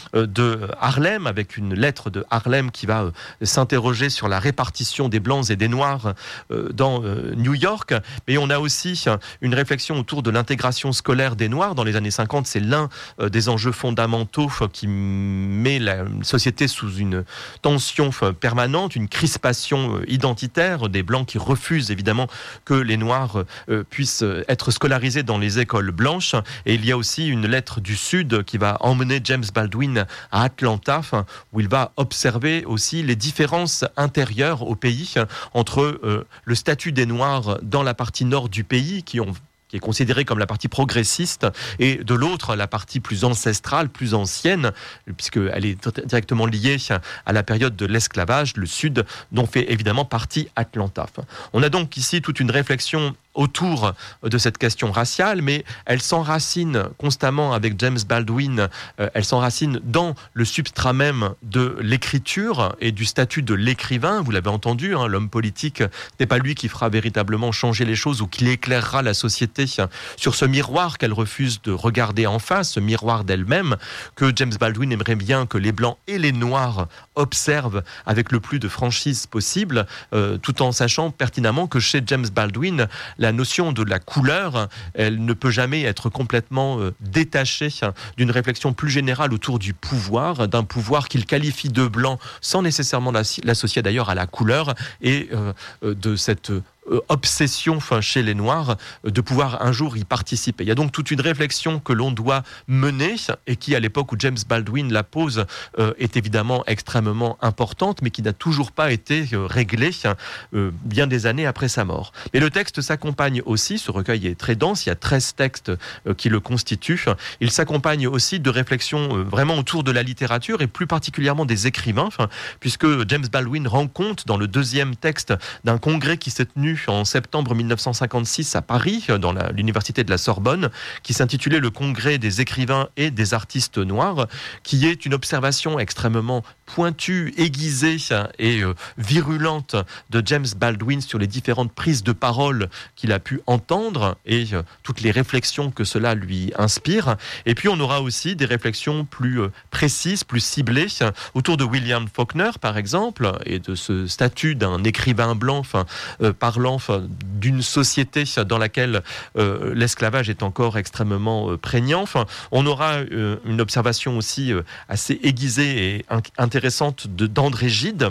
de Harlem, avec une lettre de Harlem qui va s'interroger sur la répartition des Blancs et des Noirs dans New York. Mais on a aussi une réflexion autour de l'intégration scolaire des Noirs. Dans les années cinquante, c'est l'un des enjeux fondamentaux qui met la société sous une tension permanente, une crispation identitaire, des Blancs qui refusent évidemment que les Noirs puissent être scolarisés dans les écoles blanches. Et il y a aussi une lettre du Sud qui va emmener James Baldwin à Atlanta, où il va observer aussi les différences intérieures au pays entre euh, le statut des Noirs dans la partie nord du pays, qui ont qui est considérée comme la partie progressiste, et de l'autre, la partie plus ancestrale, plus ancienne, puisqu'elle est directement liée à la période de l'esclavage, le Sud, dont fait évidemment partie Atlanta. On a donc ici toute une réflexion autour de cette question raciale, mais elle s'enracine constamment avec James Baldwin, euh, elle s'enracine dans le substrat même de l'écriture et du statut de l'écrivain. Vous l'avez entendu, hein, l'homme politique n'est pas lui qui fera véritablement changer les choses ou qui éclairera la société sur ce miroir qu'elle refuse de regarder en face, ce miroir d'elle-même, que James Baldwin aimerait bien que les Blancs et les Noirs observent avec le plus de franchise possible, euh, tout en sachant pertinemment que chez James Baldwin, la notion de la couleur, elle ne peut jamais être complètement euh, détachée d'une réflexion plus générale autour du pouvoir, d'un pouvoir qu'il qualifie de blanc sans nécessairement l'associer d'ailleurs à la couleur, et euh, de cette euh, obsession enfin, chez les Noirs de pouvoir un jour y participer. Il y a donc toute une réflexion que l'on doit mener et qui, à l'époque où James Baldwin la pose, euh, est évidemment extrêmement importante, mais qui n'a toujours pas été euh, réglée euh, bien des années après sa mort. Mais le texte s'accompagne aussi, ce recueil est très dense, il y a treize textes euh, qui le constituent, il s'accompagne aussi de réflexions euh, vraiment autour de la littérature et plus particulièrement des écrivains, puisque James Baldwin rend compte dans le deuxième texte d'un congrès qui s'est tenu en septembre mille neuf cent cinquante-six à Paris, dans la, l'université de la Sorbonne, qui s'intitulait le Congrès des écrivains et des artistes noirs, qui est une observation extrêmement pointue, aiguisée et euh, virulente de James Baldwin sur les différentes prises de parole qu'il a pu entendre et euh, toutes les réflexions que cela lui inspire. Et puis on aura aussi des réflexions plus euh, précises, plus ciblées autour de William Faulkner, par exemple, et de ce statut d'un écrivain blanc, enfin, euh, parlant enfin, d'une société dans laquelle euh, l'esclavage est encore extrêmement euh, prégnant. Enfin, on aura euh, une observation aussi euh, assez aiguisée et in- intéressante de, d'André Gide,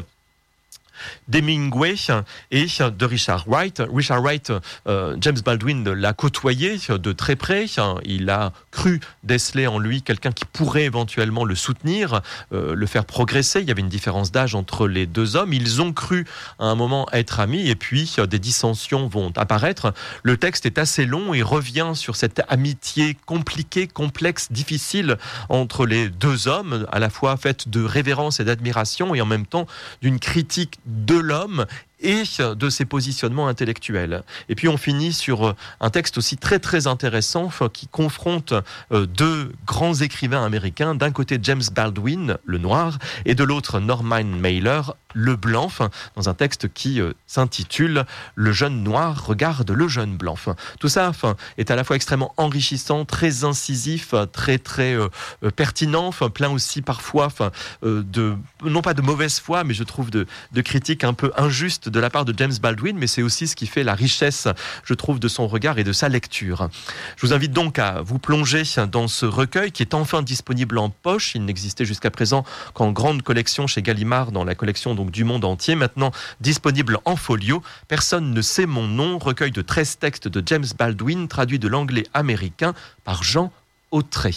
d'Hemingway et de Richard Wright. Richard Wright, euh, James Baldwin l'a côtoyé de très près. Il a cru déceler en lui quelqu'un qui pourrait éventuellement le soutenir, euh, le faire progresser. Il y avait une différence d'âge entre les deux hommes. Ils ont cru à un moment être amis et puis des dissensions vont apparaître. Le texte est assez long et revient sur cette amitié compliquée, complexe, difficile entre les deux hommes, à la fois faite de révérence et d'admiration et en même temps d'une critique de l'homme et de ses positionnements intellectuels. Et puis on finit sur un texte aussi très très intéressant qui confronte deux grands écrivains américains, d'un côté James Baldwin, le noir, et de l'autre Norman Mailer, le blanc, dans un texte qui s'intitule « Le jeune noir regarde le jeune blanc ». Tout ça est à la fois extrêmement enrichissant, très incisif, très très pertinent, plein aussi parfois de, non pas de mauvaise foi, mais je trouve de, de critiques un peu injustes de la part de James Baldwin, mais c'est aussi ce qui fait la richesse, je trouve, de son regard et de sa lecture. Je vous invite donc à vous plonger dans ce recueil qui est enfin disponible en poche. Il n'existait jusqu'à présent qu'en grande collection chez Gallimard, dans la collection donc du monde entier. Maintenant disponible en folio. Personne ne sait mon nom, recueil de treize textes de James Baldwin, traduit de l'anglais américain par Jean Autré.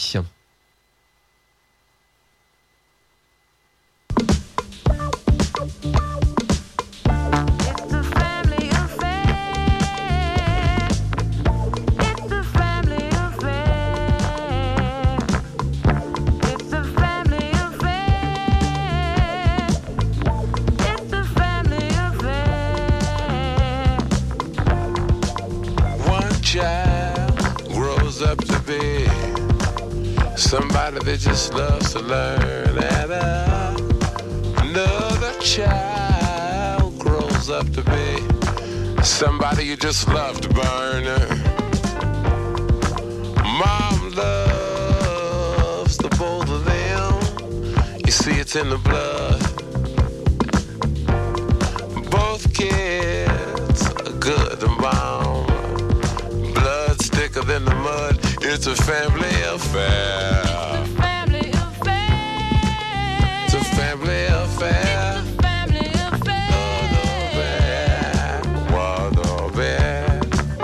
Somebody that just loves to learn, and uh, another child grows up to be somebody you just love to burn. Mom loves the both of them. You see, it's in the blood. Both kids are good and bound. Blood's thicker than the mud. It's a family affair. It's a family affair. It's a family affair. It's a family affair. What a bear.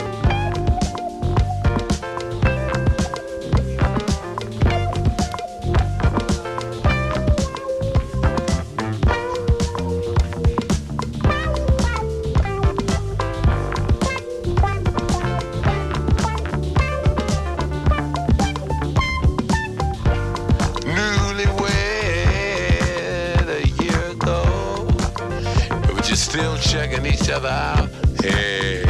Still checking each other out. Hey,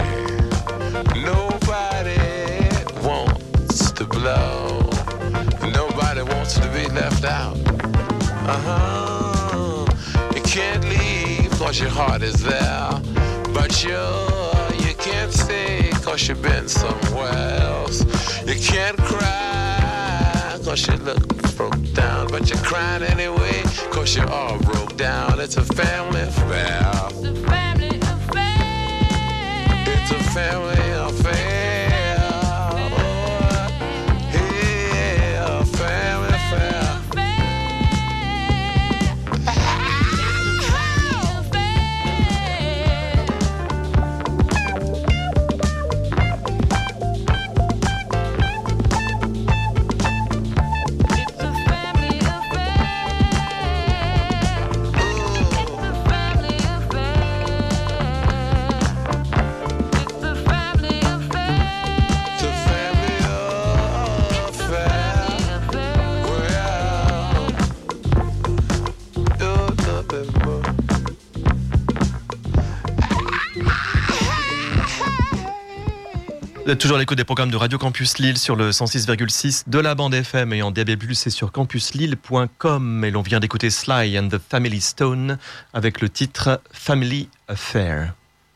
nobody wants to blow. Nobody wants to be left out. Uh-huh. You can't leave cause your heart is there. But you, you can't stay cause you've been somewhere else. You can't cry cause you look broke down. But you're crying anyway cause you're all broke down. It's a family affair. It's a family affair. It's a family affair. Oh, yeah, a family affair. Vous êtes toujours à l'écoute des programmes de Radio Campus Lille sur le cent six virgule six de la bande F M et en D A B plus, c'est sur campus lille point com. Et l'on vient d'écouter Sly and the Family Stone avec le titre Family Affair.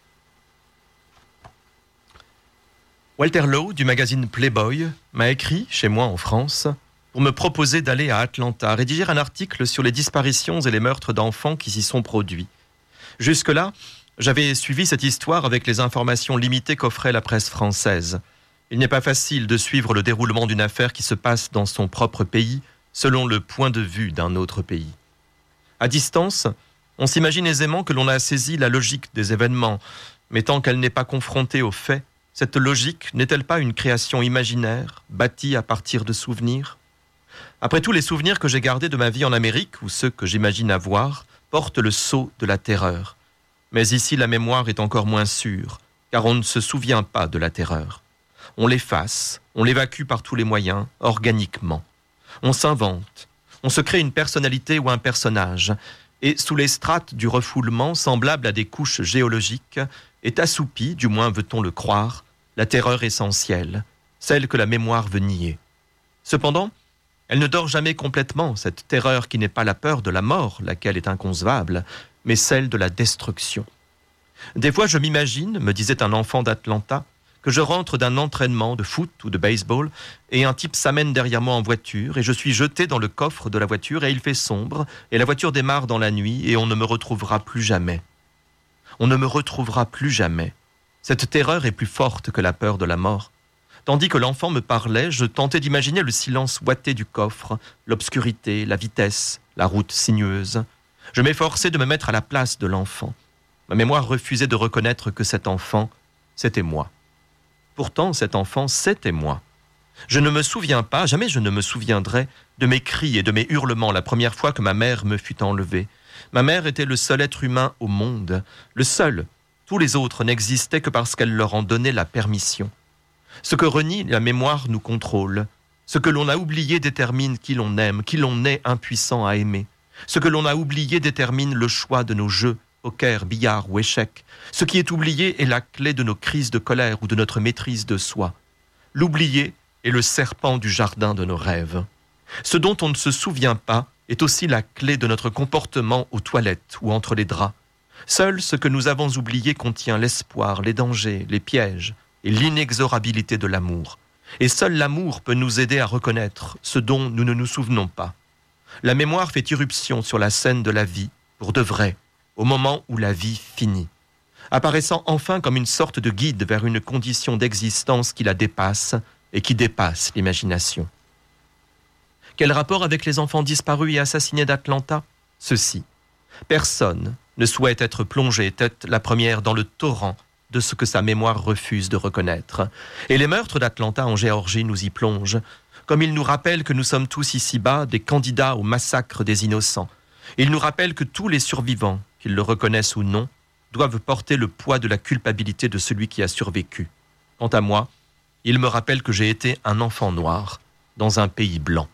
Walter Lowe du magazine Playboy m'a écrit, chez moi en France, pour me proposer d'aller à Atlanta, rédiger un article sur les disparitions et les meurtres d'enfants qui s'y sont produits. Jusque-là, j'avais suivi cette histoire avec les informations limitées qu'offrait la presse française. Il n'est pas facile de suivre le déroulement d'une affaire qui se passe dans son propre pays, selon le point de vue d'un autre pays. À distance, on s'imagine aisément que l'on a saisi la logique des événements, mais tant qu'elle n'est pas confrontée aux faits, cette logique n'est-elle pas une création imaginaire, bâtie à partir de souvenirs ? Après tout, les souvenirs que j'ai gardés de ma vie en Amérique, ou ceux que j'imagine avoir, portent le sceau de la terreur. Mais ici, la mémoire est encore moins sûre, car on ne se souvient pas de la terreur. On l'efface, on l'évacue par tous les moyens, organiquement. On s'invente, on se crée une personnalité ou un personnage, et sous les strates du refoulement, semblable à des couches géologiques, est assoupie, du moins veut-on le croire, la terreur essentielle, celle que la mémoire veut nier. Cependant, elle ne dort jamais complètement, cette terreur qui n'est pas la peur de la mort, laquelle est inconcevable, mais celle de la destruction. Des fois, je m'imagine, me disait un enfant d'Atlanta, que je rentre d'un entraînement de foot ou de baseball et un type s'amène derrière moi en voiture et je suis jeté dans le coffre de la voiture et il fait sombre et la voiture démarre dans la nuit et on ne me retrouvera plus jamais. On ne me retrouvera plus jamais. Cette terreur est plus forte que la peur de la mort. Tandis que l'enfant me parlait, je tentais d'imaginer le silence ouaté du coffre, l'obscurité, la vitesse, la route sinueuse. Je m'efforçais de me mettre à la place de l'enfant. Ma mémoire refusait de reconnaître que cet enfant, c'était moi. Pourtant, cet enfant, c'était moi. Je ne me souviens pas, jamais je ne me souviendrai de mes cris et de mes hurlements la première fois que ma mère me fut enlevée. Ma mère était le seul être humain au monde, le seul. Tous les autres n'existaient que parce qu'elle leur en donnait la permission. Ce que renie la mémoire nous contrôle. Ce que l'on a oublié détermine qui l'on aime, qui l'on est impuissant à aimer. Ce que l'on a oublié détermine le choix de nos jeux, poker, billard ou échecs. Ce qui est oublié est la clé de nos crises de colère ou de notre maîtrise de soi. L'oublié est le serpent du jardin de nos rêves. Ce dont on ne se souvient pas est aussi la clé de notre comportement aux toilettes ou entre les draps. Seul ce que nous avons oublié contient l'espoir, les dangers, les pièges et l'inexorabilité de l'amour. Et seul l'amour peut nous aider à reconnaître ce dont nous ne nous souvenons pas. La mémoire fait irruption sur la scène de la vie, pour de vrai, au moment où la vie finit, apparaissant enfin comme une sorte de guide vers une condition d'existence qui la dépasse et qui dépasse l'imagination. Quel rapport avec les enfants disparus et assassinés d'Atlanta ? Ceci. Personne ne souhaite être plongé tête la première dans le torrent de ce que sa mémoire refuse de reconnaître. Et les meurtres d'Atlanta en Géorgie nous y plongent, comme ils nous rappellent que nous sommes tous ici-bas des candidats au massacre des innocents. Ils nous rappellent que tous les survivants, qu'ils le reconnaissent ou non, doivent porter le poids de la culpabilité de celui qui a survécu. Quant à moi, ils me rappellent que j'ai été un enfant noir dans un pays blanc.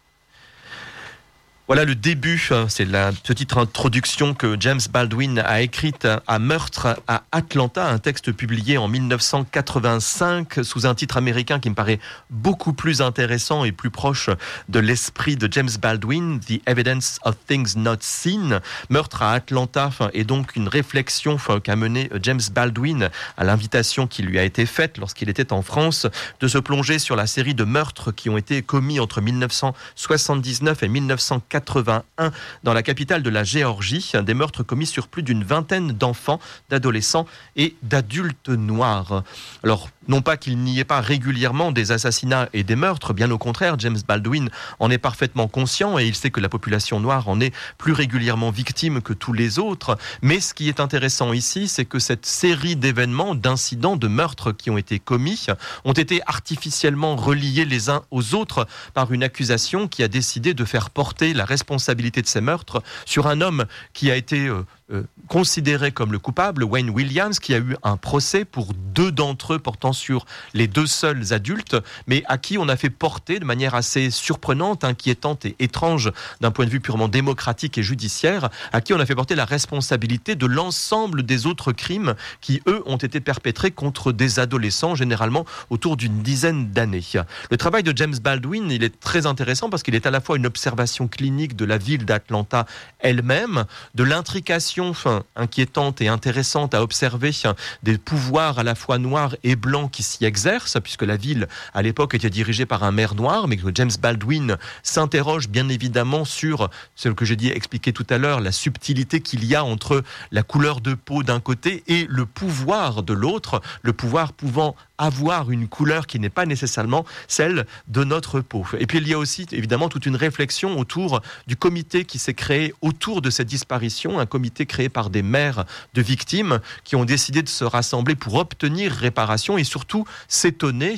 Voilà le début, c'est la petite introduction que James Baldwin a écrite à Meurtre à Atlanta, un texte publié en mille neuf cent quatre-vingt-cinq sous un titre américain qui me paraît beaucoup plus intéressant et plus proche de l'esprit de James Baldwin, The Evidence of Things Not Seen. Meurtre à Atlanta est donc une réflexion qu'a menée James Baldwin à l'invitation qui lui a été faite lorsqu'il était en France de se plonger sur la série de meurtres qui ont été commis entre mille neuf cent soixante-dix-neuf et mille neuf cent quatre-vingt-un dans la capitale de la Géorgie, des meurtres commis sur plus d'une vingtaine d'enfants, d'adolescents et d'adultes noirs. Alors, non pas qu'il n'y ait pas régulièrement des assassinats et des meurtres, bien au contraire, James Baldwin en est parfaitement conscient et il sait que la population noire en est plus régulièrement victime que tous les autres. Mais ce qui est intéressant ici, c'est que cette série d'événements, d'incidents, de meurtres qui ont été commis, ont été artificiellement reliés les uns aux autres par une accusation qui a décidé de faire porter la responsabilité de ces meurtres sur un homme qui a été euh, euh, considéré comme le coupable, Wayne Williams, qui a eu un procès pour deux d'entre eux portant sur les deux seuls adultes, mais à qui on a fait porter de manière assez surprenante, inquiétante et étrange d'un point de vue purement démocratique et judiciaire, à qui on a fait porter la responsabilité de l'ensemble des autres crimes qui, eux, ont été perpétrés contre des adolescents, généralement autour d'une dizaine d'années. Le travail de James Baldwin, il est très intéressant parce qu'il est à la fois une observation clinique de la ville d'Atlanta elle-même, de l'intrication enfin, inquiétante et intéressante à observer des pouvoirs à la fois noirs et blancs qui s'y exercent, puisque la ville, à l'époque, était dirigée par un maire noir, mais que James Baldwin s'interroge bien évidemment sur ce que j'ai dit, expliqué tout à l'heure, la subtilité qu'il y a entre la couleur de peau d'un côté et le pouvoir de l'autre, le pouvoir pouvant avoir une couleur qui n'est pas nécessairement celle de notre peau. Et puis il y a aussi évidemment toute une réflexion autour du comité qui s'est créé autour de cette disparition, un comité créé par des mères de victimes qui ont décidé de se rassembler pour obtenir réparation et surtout s'étonner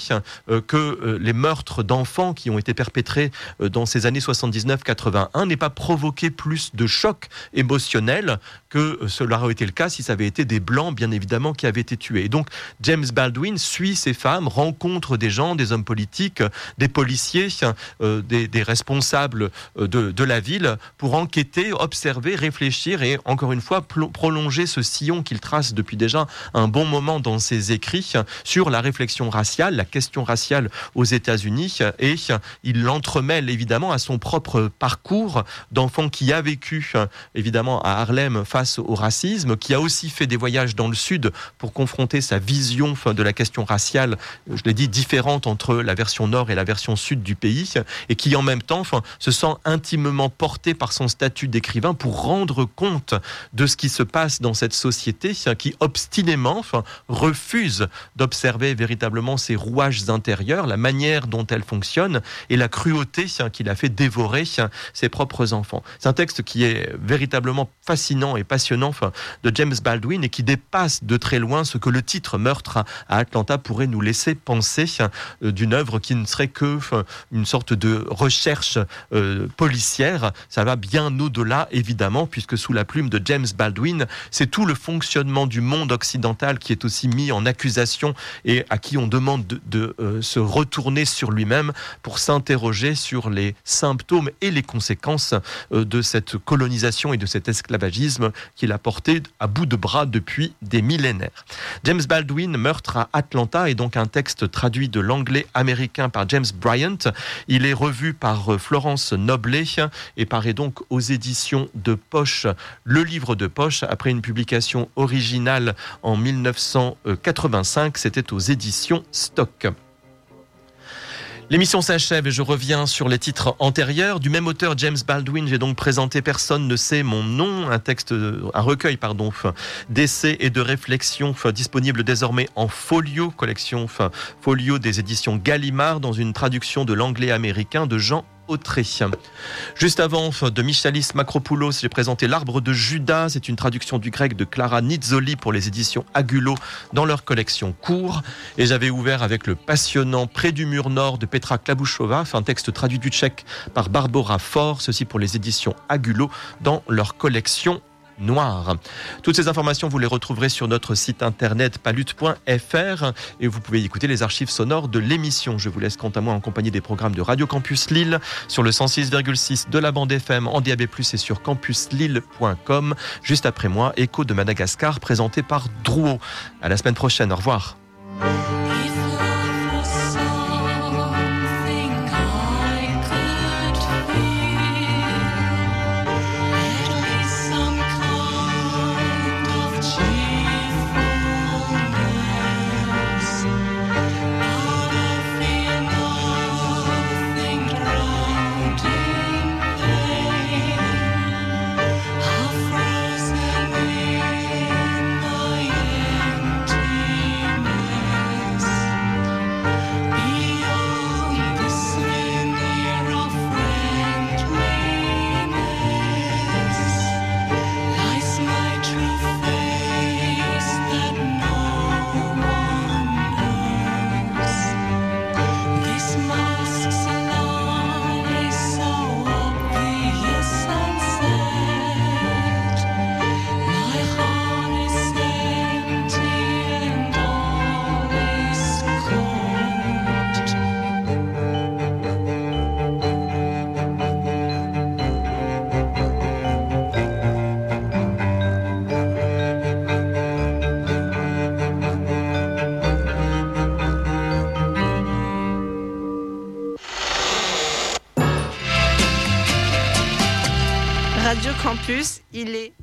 que les meurtres d'enfants qui ont été perpétrés dans ces années soixante-dix-neuf quatre-vingt-un n'aient pas provoqué plus de choc émotionnel que cela aurait été le cas si ça avait été des blancs bien évidemment qui avaient été tués. Et donc James Baldwin suit ces femmes, rencontre des gens, des hommes politiques, des policiers, euh, des, des responsables de, de la ville pour enquêter, observer, réfléchir et encore une fois pl- prolonger ce sillon qu'il trace depuis déjà un bon moment dans ses écrits sur la réflexion raciale, la question raciale aux États-Unis et il l'entremêle évidemment à son propre parcours d'enfant qui a vécu évidemment à Harlem face au racisme, qui a aussi fait des voyages dans le sud pour confronter sa vision de la question raciale raciale, je l'ai dit, différente entre la version nord et la version sud du pays, et qui en même temps enfin, se sent intimement porté par son statut d'écrivain pour rendre compte de ce qui se passe dans cette société qui obstinément enfin, refuse d'observer véritablement ses rouages intérieurs, la manière dont elle fonctionne et la cruauté qui l'a fait dévorer ses propres enfants. C'est un texte qui est véritablement fascinant et passionnant enfin, de James Baldwin et qui dépasse de très loin ce que le titre Meurtre à Atlanta pourrait nous laisser penser euh, d'une œuvre qui ne serait que enfin, une sorte de recherche euh, policière. Ça va bien au-delà, évidemment, puisque sous la plume de James Baldwin, c'est tout le fonctionnement du monde occidental qui est aussi mis en accusation et à qui on demande de, de euh, se retourner sur lui-même pour s'interroger sur les symptômes et les conséquences euh, de cette colonisation et de cet esclavagisme qu'il a porté à bout de bras depuis des millénaires. James Baldwin, Meurtre à Atlanta, est donc un texte traduit de l'anglais américain par James Bryant. Il est revu par Florence Noblet et paraît donc aux éditions de Poche, le livre de poche, après une publication originale en mille neuf cent quatre-vingt-cinq, c'était aux éditions Stock. L'émission s'achève et je reviens sur les titres antérieurs. Du même auteur, James Baldwin, j'ai donc présenté Personne ne sait mon nom, un texte, un recueil, pardon, d'essais et de réflexions disponible désormais en folio, collection folio des éditions Gallimard, dans une traduction de l'anglais américain de Jean Autré. Juste avant de Michalis Macropoulos, j'ai présenté L'Arbre de Judas. C'est une traduction du grec de Clara Nizzoli pour les éditions Agulot dans leur collection Cours. Et j'avais ouvert avec le passionnant Près du mur nord de Petra Klabuchova, un texte traduit du tchèque par Barbara Faure, ceci pour les éditions Agulot dans leur collection Noir. Toutes ces informations, vous les retrouverez sur notre site internet palut point f r et vous pouvez écouter les archives sonores de l'émission. Je vous laisse quant à moi en compagnie des programmes de Radio Campus Lille sur le cent six virgule six de la bande F M en D A B plus, et sur campus lille point com. Juste après moi, Écho de Madagascar présenté par Drouot. À la semaine prochaine, au revoir. Radio Campus, il est